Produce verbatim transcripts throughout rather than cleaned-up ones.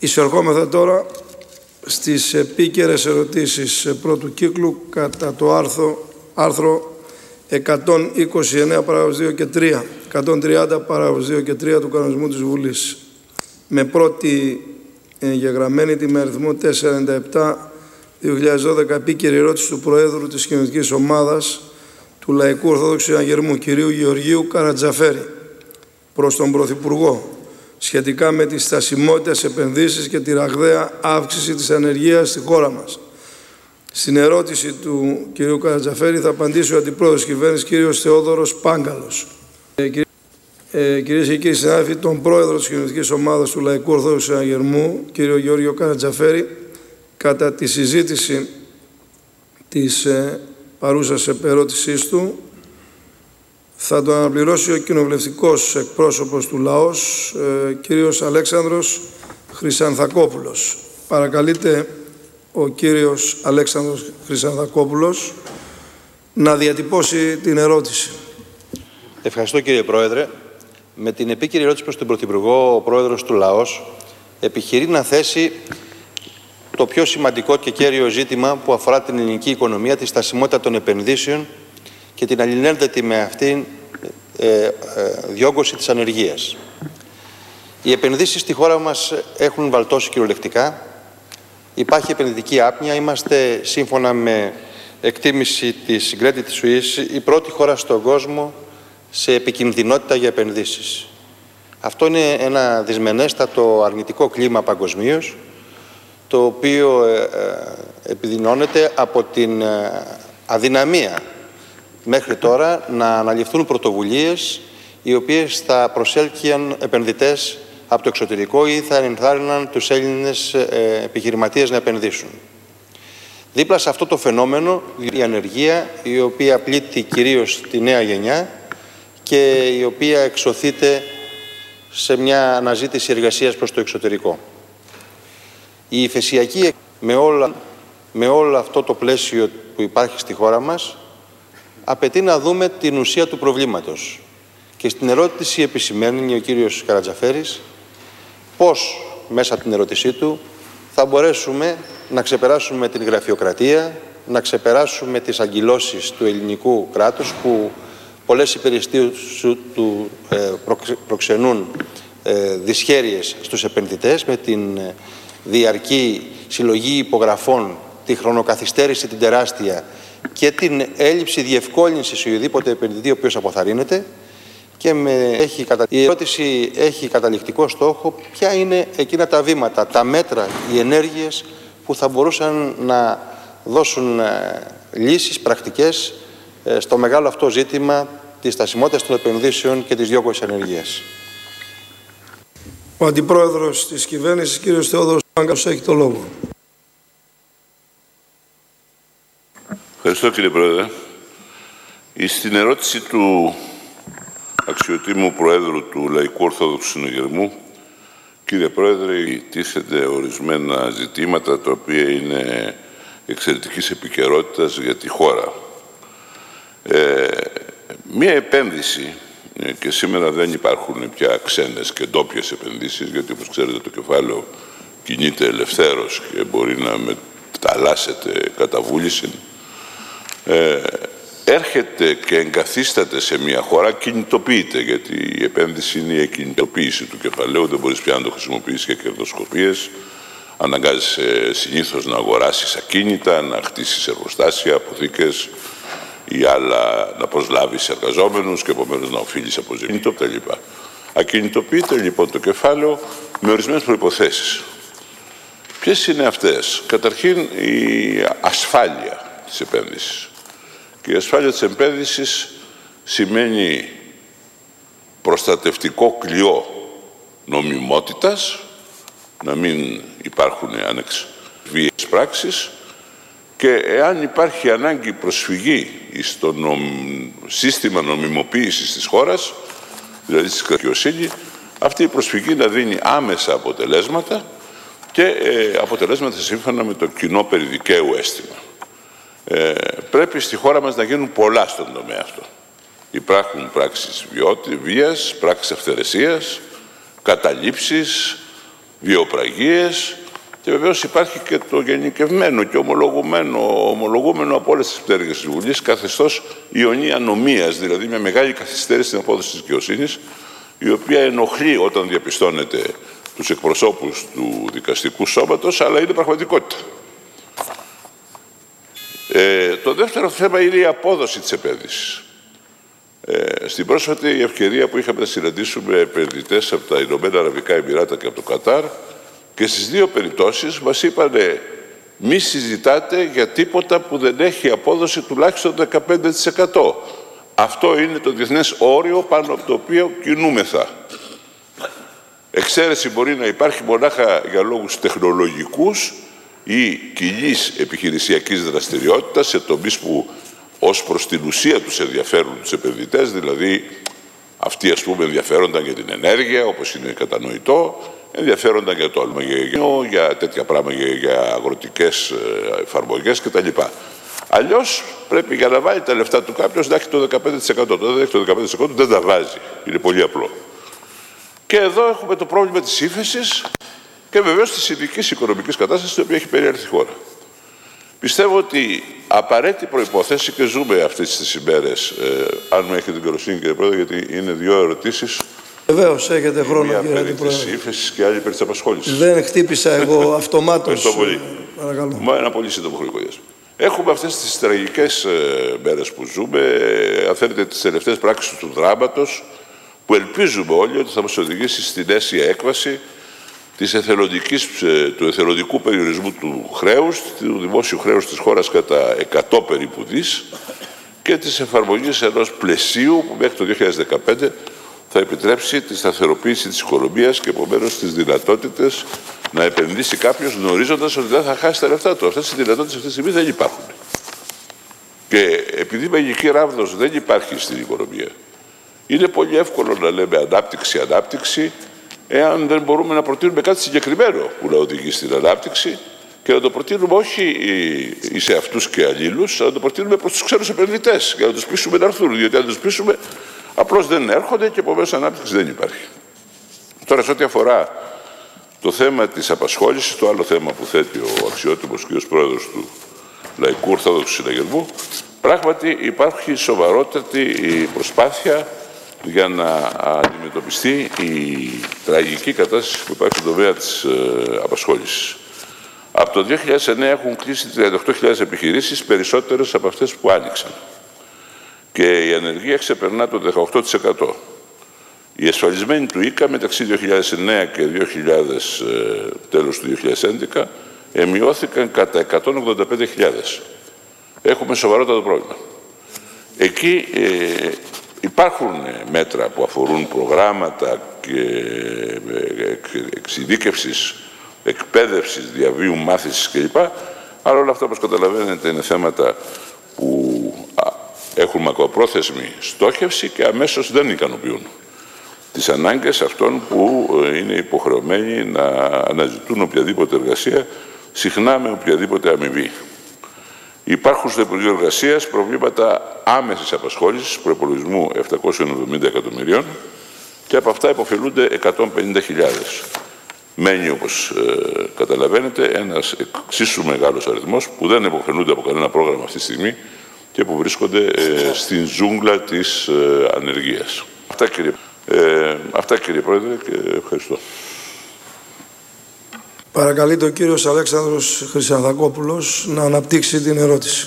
Εισερχόμεθα τώρα στις επίκαιρες ερωτήσεις πρώτου κύκλου κατά το άρθρο, άρθρο εκατόν είκοσι εννέα παράγραφος δύο και τρία, εκατόν τριάντα παράγραφος δύο και τρία του κανονισμού της Βουλής. Με πρώτη εγγεγραμμένη τη με αριθμό τετρακόσια ενενήντα επτά δύο χιλιάδες δώδεκα επίκαιρη ερώτηση του Προέδρου της Κοινωνικής Ομάδας του Λαϊκού Ορθόδοξου Συναγερμού, κυρίου Γεωργίου Καρατζαφέρη, προς τον Πρωθυπουργό, σχετικά με τις στασιμότητες επενδύσεις και τη ραγδαία αύξηση της ανεργίας στη χώρα μας. Στην ερώτηση του κυρίου Καρατζαφέρη θα απαντήσει ο Αντιπρόεδρος της Κυβέρνησης, κύριος Θεόδωρος Πάγκαλος. Ε, κύριε, ε, κυρίες και κύριοι συνάδελφοι, τον Πρόεδρο της Κοινωνικής Ομάδας του Λαϊκού Ορθόδοξου Συναγερμού, κύριο Γεώργιο Καρατζαφέρη, κατά τη συζήτηση της ε, παρούσας ερώτησής του, θα τον αναπληρώσει ο κοινοβουλευτικός εκπρόσωπος του λαός, ε, κύριος Αλέξανδρος Χρυσανθακόπουλος. Παρακαλείται ο κύριος Αλέξανδρος Χρυσανθακόπουλος να διατυπώσει την ερώτηση. Ευχαριστώ, κύριε Πρόεδρε. Με την επίκαιρη ερώτηση προς τον Πρωθυπουργό, ο Πρόεδρος του λαός επιχειρεί να θέσει το πιο σημαντικό και κέριο ζήτημα που αφορά την ελληνική οικονομία, τη στασιμότητα των επενδύσεων και την αλληλένδετη με αυτήν ε, ε, διόγκωση της ανεργίας. Οι επενδύσεις στη χώρα μας έχουν βαλτώσει κυριολεκτικά. Υπάρχει επενδυτική άπνοια. Είμαστε, σύμφωνα με εκτίμηση της Credit Suisse, η πρώτη χώρα στον κόσμο σε επικινδυνότητα για επενδύσεις. Αυτό είναι ένα δυσμενέστατο αρνητικό κλίμα παγκοσμίως, το οποίο ε, ε, επιδεινώνεται από την ε, αδυναμία μέχρι τώρα να αναλυφθούν πρωτοβουλίες οι οποίες θα προσέλκυαν επενδυτές από το εξωτερικό ή θα ενθάρρυναν τους Έλληνες ε, επιχειρηματίες να επενδύσουν. Δίπλα σε αυτό το φαινόμενο, η ανεργία, η οποία πλήττει κυρίως τη νέα γενιά και η οποία εξωθείται σε μια αναζήτηση εργασίας προς το εξωτερικό. Η υφεσιακή, με, όλα, με όλο αυτό το πλαίσιο που υπάρχει στη χώρα μας, απαιτεί να δούμε την ουσία του προβλήματος. Και στην ερώτηση επισημαίνει ο κύριος Καρατζαφέρης πώς μέσα από την ερώτησή του θα μπορέσουμε να ξεπεράσουμε την γραφειοκρατία, να ξεπεράσουμε τις αγκυλώσεις του ελληνικού κράτους που πολλές υπηρεσίες του ε, προξενούν ε, δυσχέρειες στους επενδυτές με την ε, διαρκή συλλογή υπογραφών, τη χρονοκαθυστέρηση την τεράστια και την έλλειψη διευκόλυνσης οποιοδήποτε επενδυτή ο οποίος αποθαρρύνεται. Και με έχει κατα... η ερώτηση έχει καταληκτικό στόχο ποια είναι εκείνα τα βήματα, τα μέτρα, οι ενέργειες που θα μπορούσαν να δώσουν ε, λύσεις πρακτικές ε, στο μεγάλο αυτό ζήτημα της στασιμότητας των επενδύσεων και της διόγκωσης ανεργίας. Ο Αντιπρόεδρος της Κυβέρνησης, κύριος Θεόδωρος Πάγκαλος, έχει το λόγο. Ευχαριστώ, κύριε Πρόεδρε. Στην ερώτηση του αξιοτήμου Προέδρου του Λαϊκού Ορθόδοξου Συναγερμού, κύριε Πρόεδρε, τίθενται ορισμένα ζητήματα τα οποία είναι εξαιρετικής επικαιρότητας για τη χώρα. Ε, μία επένδυση, και σήμερα δεν υπάρχουν πια ξένες και ντόπιες επενδύσεις, γιατί όπως ξέρετε το κεφάλαιο κινείται ελευθέρως και μπορεί να μεταλλάσσεται κατά βούληση, ε, έρχεται και εγκαθίσταται σε μια χώρα, κινητοποιείται, γιατί η επένδυση είναι η κινητοποίηση του κεφαλαίου, δεν μπορείς πια να το χρησιμοποιήσεις για κερδοσκοπίες, αναγκάζεσαι συνήθως να αγοράσεις ακίνητα, να χτίσεις εργοστάσια, αποθήκες ή άλλα, να προσλάβεις εργαζόμενους και επομένως να οφείλεις αποζημίωση κτλ. Ακινητοποιείται λοιπόν το κεφάλαιο με ορισμένες προϋποθέσεις. Ποιες είναι αυτές? Καταρχήν η ασφάλεια της επένδυσης. Και η ασφάλεια της επένδυσης σημαίνει προστατευτικό κλειό νομιμότητας, να μην υπάρχουν ανεξβίαιες πράξεις, και εάν υπάρχει ανάγκη προσφυγή στο νομ... σύστημα νομιμοποίησης της χώρας, δηλαδή στη δικαιοσύνη, αυτή η προσφυγή να δίνει άμεσα αποτελέσματα και ε, αποτελέσματα σύμφωνα με το κοινό περιδικαίου αίσθημα. Ε, πρέπει στη χώρα μας να γίνουν πολλά στον τομέα αυτό. Υπάρχουν πράξεις βίας, πράξεις αυθαιρεσίας, καταλήψεις, βιοπραγίες και βεβαίως υπάρχει και το γενικευμένο και ομολογουμένο, ομολογούμενο από όλες τις πτέρυγες της Βουλής καθεστώς ιονή ανομίας, δηλαδή μια μεγάλη καθυστέρηση στην απόδοση της δικαιοσύνης, η οποία ενοχλεί όταν διαπιστώνεται τους εκπροσώπους του δικαστικού σώματος, αλλά είναι πραγματικότητα. Ε, το δεύτερο θέμα είναι η απόδοση της επένδυσης. Ε, στην πρόσφατη ευκαιρία που είχαμε να συναντήσουμε επενδυτές από τα Ηνωμένα Αραβικά Εμιράτα και από το Κατάρ, και στις δύο περιπτώσεις μας είπανε μη συζητάτε για τίποτα που δεν έχει απόδοση τουλάχιστον δεκαπέντε τοις εκατό. Αυτό είναι το διεθνές όριο πάνω από το οποίο κινούμεθα. Εξαίρεση μπορεί να υπάρχει μονάχα για λόγους τεχνολογικούς ή κοινής επιχειρησιακής δραστηριότητας σε τομείς που ως προς την ουσία τους ενδιαφέρουν τους επενδυτές, δηλαδή αυτοί ας πούμε ενδιαφέρονταν για την ενέργεια, όπως είναι κατανοητό, ενδιαφέρονταν για το αλμαγεγείο, για τέτοια πράγματα, για, για αγροτικές εφαρμογές κτλ. Αλλιώς πρέπει για να βάλει τα λεφτά του κάποιος να έχει το δεκαπέντε τοις εκατό. Το δεν έχει το δεκαπέντε τοις εκατό δεν τα βάζει. Είναι πολύ απλό. Και εδώ έχουμε το πρόβλημα της ύφεσης και βεβαίως της ειδικής οικονομικής κατάστασης στην οποία έχει περιέλθει η χώρα. Πιστεύω ότι απαραίτητη προϋπόθεση, και ζούμε αυτές τις ημέρες, ε, αν μου έχετε την καλοσύνη κύριε Πρόεδρε, γιατί είναι δύο ερωτήσεις. Βεβαίως, έχετε χρόνο, μία κύριε περί Πρόεδρε. της ύφεσης και άλλη περί της απασχόλησης. Δεν χτύπησα εγώ αυτομάτως. Ευχαριστώ πολύ. Παρακαλώ. Μα ένα πολύ σύντομο χρονικό διάστημα. Έχουμε αυτές τις τραγικές ε, μέρες που ζούμε, ε, αν θέλετε τις τελευταίες πράξεις του δράματος, που ελπίζουμε όλοι ότι θα μας οδηγήσει στην αίσια έκβαση της εθελοντικής, ε, του εθελοντικού περιορισμού του χρέους, του δημόσιου χρέους της χώρας κατά εκατό περίπου δις και της εφαρμογής ενός πλαισίου που μέχρι το δύο χιλιάδες δεκαπέντε θα επιτρέψει τη σταθεροποίηση της οικονομίας και επομένως τις δυνατότητες να επενδύσει κάποιος γνωρίζοντας ότι δεν θα χάσει τα λεφτά του. Αυτές οι δυνατότητες αυτή τη στιγμή δεν υπάρχουν. Και επειδή μαγική ράβδος δεν υπάρχει στην οικονομία, είναι πολύ εύκολο να λέμε ανάπτυξη, ανάπτυξη, εάν δεν μπορούμε να προτείνουμε κάτι συγκεκριμένο που να οδηγεί στην ανάπτυξη και να το προτείνουμε όχι σε αυτούς και αλλήλους, αλλά να το προτείνουμε προς τους ξένους επενδυτές για να τους πείσουμε να έρθουν. Γιατί αν τους πείσουμε, απλώς δεν έρχονται και επομένως ανάπτυξη δεν υπάρχει. Τώρα, σε ό,τι αφορά το θέμα της απασχόλησης, το άλλο θέμα που θέτει ο αξιότιμος κ. Πρόεδρος του Λαϊκού Ορθόδοξου Συναγερμού, πράγματι υπάρχει σοβαρότατη προσπάθεια για να αντιμετωπιστεί η τραγική κατάσταση που υπάρχει στον τομέα της ε, απασχόλησης. Από το δύο χιλιάδες εννέα έχουν κλείσει τριάντα οκτώ χιλιάδες επιχειρήσεις, περισσότερες από αυτές που άνοιξαν. Και η ανεργία ξεπερνά το δεκαοκτώ τοις εκατό. Οι ασφαλισμένοι του ΙΚΑ μεταξύ δύο χιλιάδες εννέα και δύο χιλιάδες, ε, τέλος του δύο χιλιάδες έντεκα εμειώθηκαν κατά εκατόν ογδόντα πέντε χιλιάδες. Έχουμε σοβαρότατο πρόβλημα. Εκεί ε, υπάρχουν μέτρα που αφορούν προγράμματα και εξειδίκευσης, εκπαίδευσης, διαβίου μάθησης κλπ. Αλλά όλα αυτά, όπως καταλαβαίνετε, είναι θέματα που έχουν μακροπρόθεσμη στόχευση και αμέσως δεν ικανοποιούν τις ανάγκες αυτών που είναι υποχρεωμένοι να αναζητούν οποιαδήποτε εργασία, συχνά με οποιαδήποτε αμοιβή. Υπάρχουν στο Υπουργείο Εργασίας προβλήματα άμεσης απασχόλησης προϋπολογισμού επτακόσια εβδομήντα εκατομμυρίων και από αυτά υποφελούνται εκατόν πενήντα χιλιάδες. Μένει, όπως ε, καταλαβαίνετε, ένας εξίσου μεγάλος αριθμός που δεν υποφελούνται από κανένα πρόγραμμα αυτή τη στιγμή και που βρίσκονται ε, στην ζούγκλα της ε, ανεργίας. Αυτά κύριε, ε, αυτά κύριε Πρόεδρε και ευχαριστώ. Παρακαλείται ο κύριος Αλέξανδρος Χρυσανθακόπουλος να αναπτύξει την ερώτηση.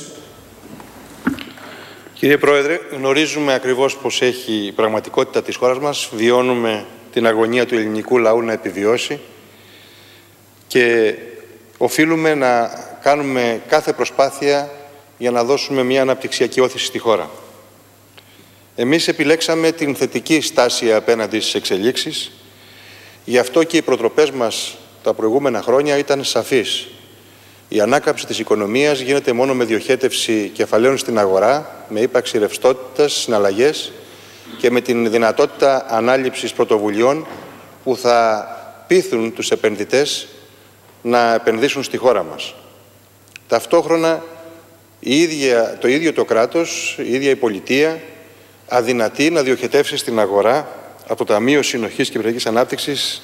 Κύριε Πρόεδρε, γνωρίζουμε ακριβώς πώς έχει η πραγματικότητα της χώρας μας. Βιώνουμε την αγωνία του ελληνικού λαού να επιβιώσει και οφείλουμε να κάνουμε κάθε προσπάθεια για να δώσουμε μια αναπτυξιακή όθηση στη χώρα. Εμείς επιλέξαμε την θετική στάση απέναντι στις εξελίξεις. Γι' αυτό και οι προτροπές μας τα προηγούμενα χρόνια ήταν σαφής. Η ανάκαμψη της οικονομίας γίνεται μόνο με διοχέτευση κεφαλαίων στην αγορά, με ύπαρξη ρευστότητας, συναλλαγές και με την δυνατότητα ανάληψης πρωτοβουλειών που θα πείθουν τους επενδυτές να επενδύσουν στη χώρα μας. Ταυτόχρονα η ίδια, το ίδιο το κράτος, η ίδια η πολιτεία αδυνατεί να διοχετεύσει στην αγορά από το Ταμείο Συνοχής και Περιφερειακής Ανάπτυξης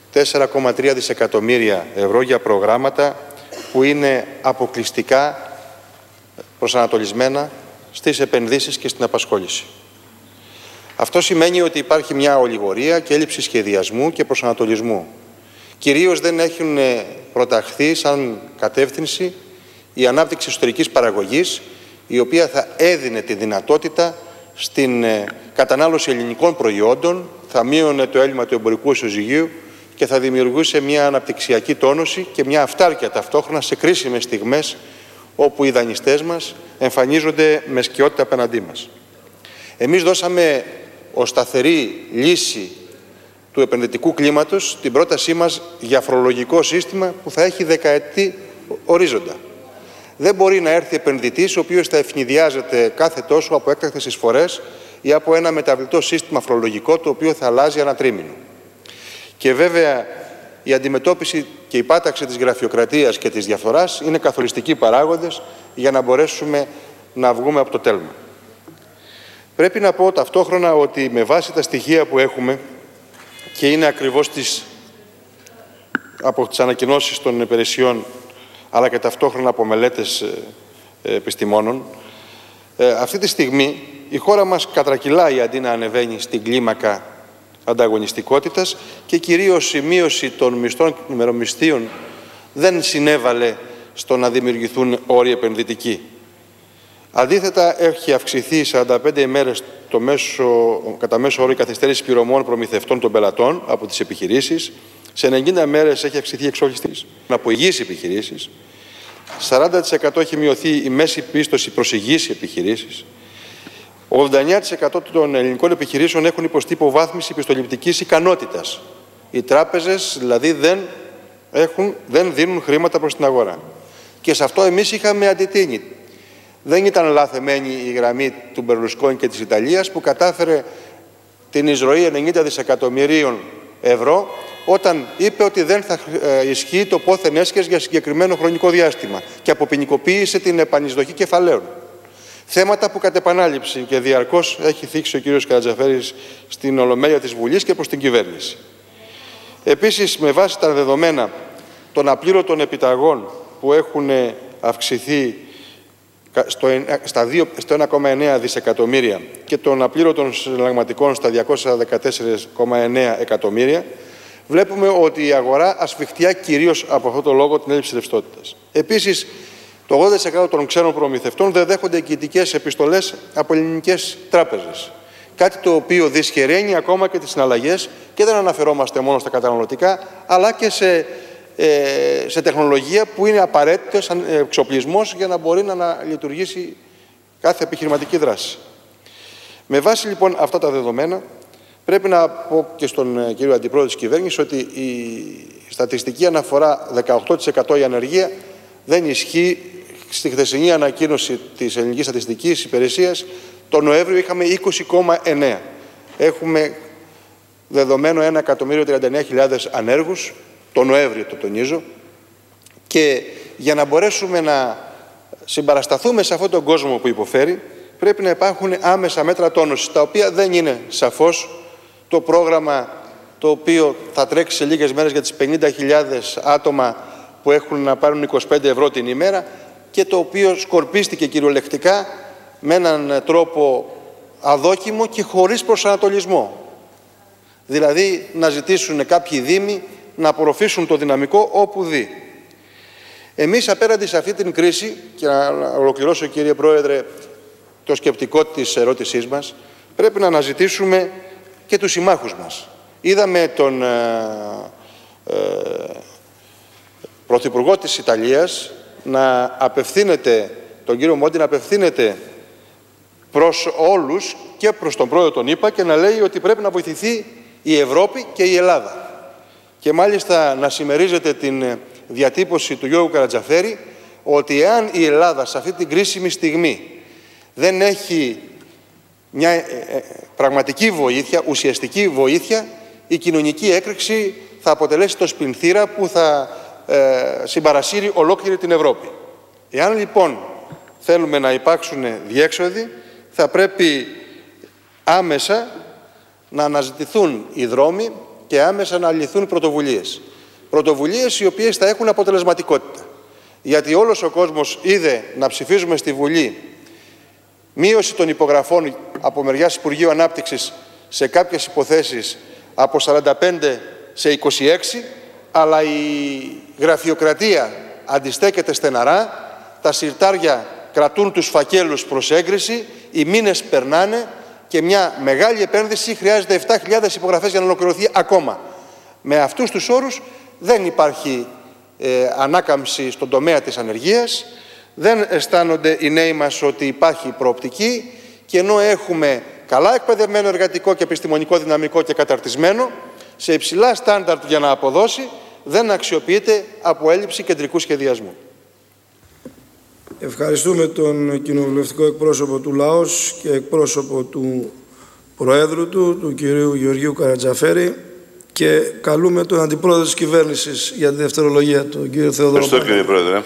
τέσσερα κόμμα τρία δισεκατομμύρια ευρώ για προγράμματα που είναι αποκλειστικά προσανατολισμένα στις επενδύσεις και στην απασχόληση. Αυτό σημαίνει ότι υπάρχει μια ολιγορία και έλλειψη σχεδιασμού και προσανατολισμού. Κυρίως δεν έχουν προταχθεί σαν κατεύθυνση η ανάπτυξη εσωτερικής παραγωγής, η οποία θα έδινε τη δυνατότητα στην κατανάλωση ελληνικών προϊόντων, θα μείωνε το έλλειμμα του εμπορικού ισοζυγίου και θα δημιουργούσε μια αναπτυξιακή τόνωση και μια αυτάρκεια ταυτόχρονα σε κρίσιμες στιγμές όπου οι δανειστές μας εμφανίζονται με σκιότητα απέναντί μας. Εμείς δώσαμε ως σταθερή λύση του επενδυτικού κλίματος την πρότασή μας για φορολογικό σύστημα που θα έχει δεκαετή ορίζοντα. Δεν μπορεί να έρθει επενδυτής ο οποίος θα ευνηδιάζεται κάθε τόσο από έκτακτες εισφορές ή από ένα μεταβλητό σύστημα φορολογικό το οποίο θα αλλάζει ανά τρίμηνο. Και βέβαια η αντιμετώπιση και η πάταξη της γραφειοκρατίας και της διαφθοράς είναι καθοριστικοί παράγοντες για να μπορέσουμε να βγούμε από το τέλμα. Πρέπει να πω ταυτόχρονα ότι με βάση τα στοιχεία που έχουμε και είναι ακριβώς τις, από τις ανακοινώσεις των υπηρεσιών αλλά και ταυτόχρονα από μελέτες ε, επιστημόνων, ε, αυτή τη στιγμή η χώρα μας κατρακυλάει αντί να ανεβαίνει στην κλίμακα ανταγωνιστικότητας και κυρίως η μείωση των μισθών και ημερομισθείων δεν συνέβαλε στο να δημιουργηθούν όροι επενδυτικοί. Αντίθετα, έχει αυξηθεί σαράντα πέντε ημέρες το μέσο, κατά μέσο όρο η καθυστέρηση πληρωμών προμηθευτών των πελατών από τις επιχειρήσεις. Σε ενενήντα μέρες έχει αυξηθεί η εξόφληση της από υγιείς επιχειρήσεις. σαράντα τοις εκατό έχει μειωθεί η μέση πίστοση προς υγιείς επιχειρήσεις. ογδόντα εννέα τοις εκατό των ελληνικών επιχειρήσεων έχουν υποστεί υποβάθμιση πιστοληπτικής ικανότητας. Οι τράπεζες δηλαδή δεν, έχουν, δεν δίνουν χρήματα προς την αγορά. Και σε αυτό εμείς είχαμε αντιτείνει. Δεν ήταν λάθεμένη η γραμμή του Μπερλουσκόνη και της Ιταλίας που κατάφερε την εισρωή ενενήντα δισεκατομμυρίων ευρώ όταν είπε ότι δεν θα ισχύει το πόθεν έσχες για συγκεκριμένο χρονικό διάστημα και αποποινικοποίησε την επανεισδοχή κεφαλαίων. Θέματα που κατ' επανάληψη και διαρκώς έχει θίξει ο κύριος Καρατζαφέρης στην Ολομέλεια της Βουλής και προς την κυβέρνηση. Επίσης, με βάση τα δεδομένα των απλήρωτων επιταγών που έχουν αυξηθεί στο ένα κόμμα εννέα δισεκατομμύρια και των απλήρωτων συναλλαγματικών στα διακόσια δεκατέσσερα κόμμα εννέα εκατομμύρια, βλέπουμε ότι η αγορά ασφιχτιά κυρίως από αυτό το λόγο την έλλειψη ρευστότητας. Επίσης, το ογδόντα τοις εκατό των ξένων προμηθευτών δεν δέχονται εγκυητικές επιστολές από ελληνικές τράπεζες. Κάτι το οποίο δυσχεραίνει ακόμα και τις συναλλαγές και δεν αναφερόμαστε μόνο στα καταναλωτικά, αλλά και σε, ε, σε τεχνολογία που είναι απαραίτητο σαν εξοπλισμός για να μπορεί να λειτουργήσει κάθε επιχειρηματική δράση. Με βάση λοιπόν αυτά τα δεδομένα, πρέπει να πω και στον κύριο Αντιπρόεδρο της Κυβέρνησης ότι η στατιστική αναφορά δεκαοκτώ τοις εκατό η ανεργία δεν ισχύει. Στη χθεσινή ανακοίνωση της Ελληνικής Στατιστικής Υπηρεσίας, τον Νοέμβριο είχαμε είκοσι κόμμα εννέα. Έχουμε δεδομένο ένα εκατομμύριο τριάντα εννέα χιλιάδες ανέργους, τον Νοέμβριο το τονίζω, και για να μπορέσουμε να συμπαρασταθούμε σε αυτόν τον κόσμο που υποφέρει, πρέπει να υπάρχουν άμεσα μέτρα τόνωσης, τα οποία δεν είναι σαφώς το πρόγραμμα το οποίο θα τρέξει σε λίγες μέρες για τις πενήντα χιλιάδες άτομα που έχουν να πάρουν είκοσι πέντε ευρώ την ημέρα, και το οποίο σκορπίστηκε κυριολεκτικά με έναν τρόπο αδόκιμο και χωρίς προσανατολισμό. Δηλαδή να ζητήσουν κάποιοι δήμοι να απορροφήσουν το δυναμικό όπου δει. Εμείς απέναντι σε αυτή την κρίση, και να ολοκληρώσω κύριε Πρόεδρε το σκεπτικό της ερώτησής μας, πρέπει να αναζητήσουμε και τους συμμάχους μας. Είδαμε τον ε, ε, Πρωθυπουργό της Ιταλίας να απευθύνεται, τον κύριο Μόντι να απευθύνεται προς όλους και προς τον πρόεδρο των ΗΠΑ και να λέει ότι πρέπει να βοηθηθεί η Ευρώπη και η Ελλάδα. Και μάλιστα να συμμερίζεται την διατύπωση του Γιώργου Καρατζαφέρη ότι εάν η Ελλάδα σε αυτή την κρίσιμη στιγμή δεν έχει μια πραγματική βοήθεια, ουσιαστική βοήθεια, η κοινωνική έκρηξη θα αποτελέσει το σπινθήρα που θα Ε, συμπαρασύρει ολόκληρη την Ευρώπη. Εάν λοιπόν θέλουμε να υπάρξουν διέξοδοι, θα πρέπει άμεσα να αναζητηθούν οι δρόμοι και άμεσα να λυθούν πρωτοβουλίες. Πρωτοβουλίες οι οποίες θα έχουν αποτελεσματικότητα. Γιατί όλος ο κόσμος είδε να ψηφίζουμε στη Βουλή μείωση των υπογραφών από μεριάς Υπουργείου Ανάπτυξης σε κάποιες υποθέσεις από σαράντα πέντε σε είκοσι έξι, αλλά η γραφειοκρατία αντιστέκεται στεναρά, τα συρτάρια κρατούν τους φακέλους προς έγκριση, οι μήνες περνάνε και μια μεγάλη επένδυση χρειάζεται επτά χιλιάδες υπογραφές για να ολοκληρωθεί ακόμα. Με αυτούς τους όρους δεν υπάρχει ε, ανάκαμψη στον τομέα της ανεργίας, δεν αισθάνονται οι νέοι μας ότι υπάρχει προοπτική και ενώ έχουμε καλά εκπαιδευμένο εργατικό και επιστημονικό δυναμικό και καταρτισμένο, σε υψηλά στάνταρτ για να αποδώσει, δεν αξιοποιείται από έλλειψη κεντρικού σχεδιασμού. Ευχαριστούμε τον κοινοβουλευτικό εκπρόσωπο του ΛΑΟΣ και εκπρόσωπο του Προέδρου του, του κυρίου Γεωργίου Καρατζαφέρη, και καλούμε τον Αντιπρόεδρο της Κυβέρνησης για τη δευτερολογία, τον κύριο Θεόδωρο. Ευχαριστώ, κύριε Πρόεδρε.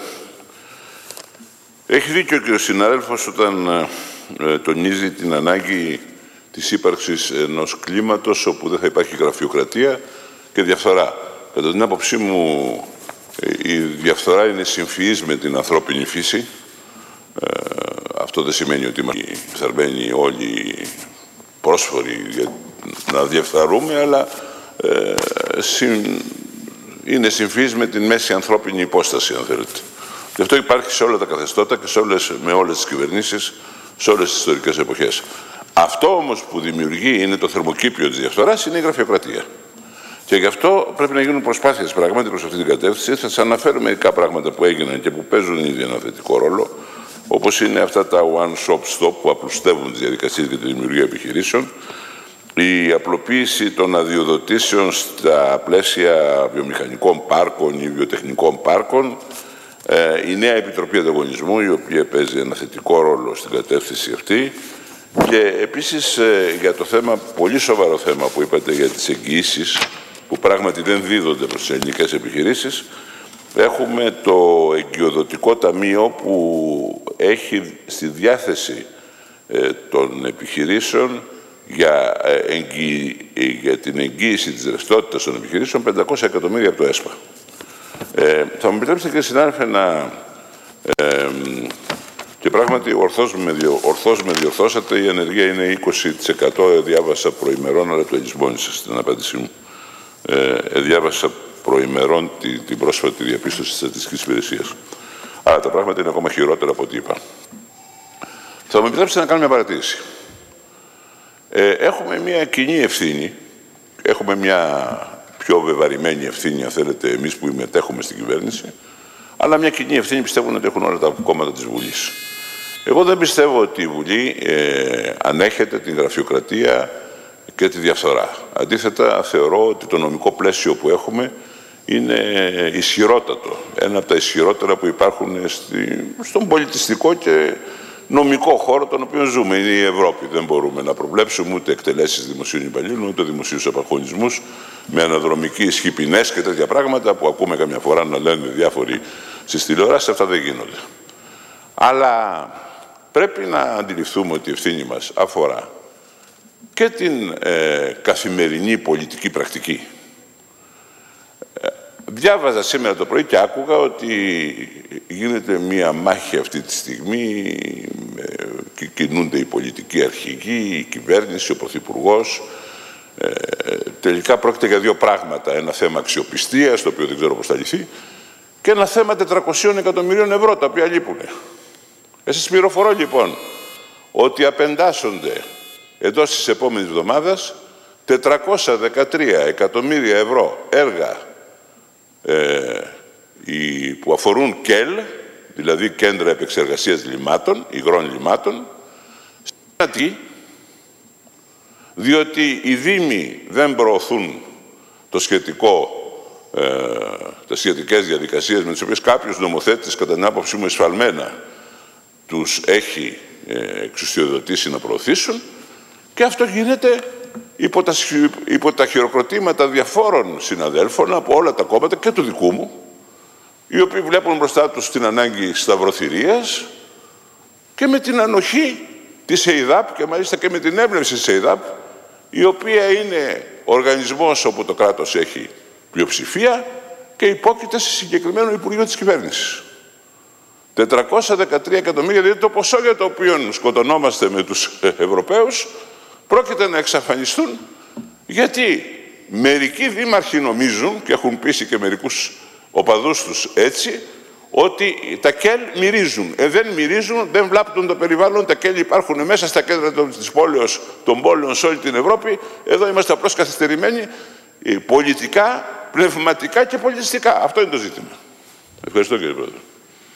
Έχει δίκιο και ο συνάδελφος όταν ε, τονίζει την ανάγκη της ύπαρξης ενός κλίματος όπου δεν θα υπάρχει γραφειοκρατία και διαφθορά. Κατά την άποψή μου, η διαφθορά είναι συμφυής με την ανθρώπινη φύση. Ε, αυτό δεν σημαίνει ότι θα μπαίνει όλοι πρόσφοροι για να διαφθαρούμε, αλλά ε, συν, είναι συμφυής με την μέση ανθρώπινη υπόσταση, αν θέλετε. Και αυτό υπάρχει σε όλα τα καθεστώτα και σε όλες, με όλες τις κυβερνήσεις, σε όλες τις ιστορικές εποχές. Αυτό όμως που δημιουργεί, είναι το θερμοκήπιο της διαφθοράς, είναι η γραφειοκρατία. Και γι' αυτό πρέπει να γίνουν προσπάθειες πράγματι προς αυτή την κατεύθυνση. Θα σας αναφέρω μερικά πράγματα που έγιναν και που παίζουν ήδη ένα θετικό ρόλο, όπως είναι αυτά τα one-stop stop που απλουστεύουν τις διαδικασίες για τη δημιουργία επιχειρήσεων, η απλοποίηση των αδειοδοτήσεων στα πλαίσια βιομηχανικών πάρκων ή βιοτεχνικών πάρκων, η νέα Επιτροπή Ανταγωνισμού, η οποία παίζει ένα θετικό ρόλο στην κατεύθυνση αυτή, και επίσης για το θέμα, πολύ σοβαρό θέμα που είπατε για τις εγγυήσεις, που πράγματι δεν δίδονται προς τις ελληνικές επιχειρήσεις. Έχουμε το εγκυοδοτικό ταμείο που έχει στη διάθεση των επιχειρήσεων για, εγγυ... για την εγγύηση της ρευστότητας των επιχειρήσεων πεντακόσια εκατομμύρια από το ΕΣΠΑ. Ε, θα μου επιτρέψετε, κύριε συνάδελφε, να... Ε, και πράγματι ορθώς με, διο... ορθώς με διορθώσατε, η ανεργία είναι είκοσι τοις εκατό, διάβασα προημερών, αλλά το ελισμόνισα στην απάντησή μου. Ε, διάβασα προημερών τη, την πρόσφατη διαπίστωση της Στατιστικής Υπηρεσίας. Αλλά τα πράγματα είναι ακόμα χειρότερα από ό,τι είπα. Θα μου επιτρέψετε να κάνω μια παρατήρηση. Ε, έχουμε μια κοινή ευθύνη, έχουμε μια πιο βεβαρημένη ευθύνη, αν θέλετε, εμείς που μετέχουμε στην κυβέρνηση, αλλά μια κοινή ευθύνη πιστεύουν ότι έχουν όλα τα κόμματα της Βουλής. Εγώ δεν πιστεύω ότι η Βουλή ε, ανέχεται την γραφειοκρατία και τη διαφθορά. Αντίθετα, θεωρώ ότι το νομικό πλαίσιο που έχουμε είναι ισχυρότατο. Ένα από τα ισχυρότερα που υπάρχουν στη, στον πολιτιστικό και νομικό χώρο τον οποίο ζούμε. Είναι η Ευρώπη. Δεν μπορούμε να προβλέψουμε ούτε εκτελέσεις δημοσίων υπαλλήλων, ούτε δημοσίους απαγχωνισμούς με αναδρομική ισχύ ποινές και τέτοια πράγματα που ακούμε καμιά φορά να λένε διάφοροι στις τηλεοράσεις. Αυτά δεν γίνονται. Αλλά πρέπει να αντιληφθούμε ότι η ευθύνη μας αφορά και την ε, καθημερινή πολιτική πρακτική. Ε, διάβαζα σήμερα το πρωί και άκουγα ότι γίνεται μία μάχη αυτή τη στιγμή ε, και κινούνται οι πολιτικοί αρχηγοί, η κυβέρνηση, ο Πρωθυπουργός. Ε, τελικά πρόκειται για δύο πράγματα. Ένα θέμα αξιοπιστίας, το οποίο δεν ξέρω πώς θα λυθεί, και ένα θέμα τετρακοσίων εκατομμυρίων ευρώ, τα οποία λείπουν. Εσείς πληροφορώ λοιπόν ότι απεντάσσονται εντός της επόμενης εβδομάδας τετρακόσια δεκατρία εκατομμύρια ευρώ έργα ε, οι, που αφορούν ΚΕΛ, δηλαδή κέντρα επεξεργασίας λιμάτων, υγρών λιμάτων, διότι οι Δήμοι δεν προωθούν το σχετικό, ε, τις σχετικές διαδικασίες με τις οποίες κάποιος νομοθέτης, κατά την άποψή μου εσφαλμένα, τους έχει ε, εξουσιοδοτήσει να προωθήσουν, και αυτό γίνεται υπό τα, υπό τα χειροκροτήματα διαφόρων συναδέλφων από όλα τα κόμματα και του δικού μου, οι οποίοι βλέπουν μπροστά τους την ανάγκη σταυροθυρίας και με την ανοχή της ΕΙΔΑΠ, και μάλιστα και με την έμπνευση της ΕΙΔΑΠ, η οποία είναι οργανισμός όπου το κράτος έχει πλειοψηφία και υπόκειται σε συγκεκριμένο Υπουργείο της Κυβέρνησης. τετρακόσια δεκατρία εκατομμύρια, δηλαδή το ποσό για το οποίο σκοτωνόμαστε με τους Ευρωπαίους, πρόκειται να εξαφανιστούν, γιατί μερικοί δήμαρχοι νομίζουν, και έχουν πείσει και μερικούς οπαδούς τους έτσι, ότι τα ΚΕΛ μυρίζουν. Ε, δεν μυρίζουν, δεν βλάπτουν το περιβάλλον, τα ΚΕΛ υπάρχουν μέσα στα κέντρα της πόλεως, των πόλεων σε όλη την Ευρώπη. Εδώ είμαστε απλώς καθυστερημένοι πολιτικά, πνευματικά και πολιτιστικά. Αυτό είναι το ζήτημα. Ευχαριστώ, κύριε Πρόεδρε.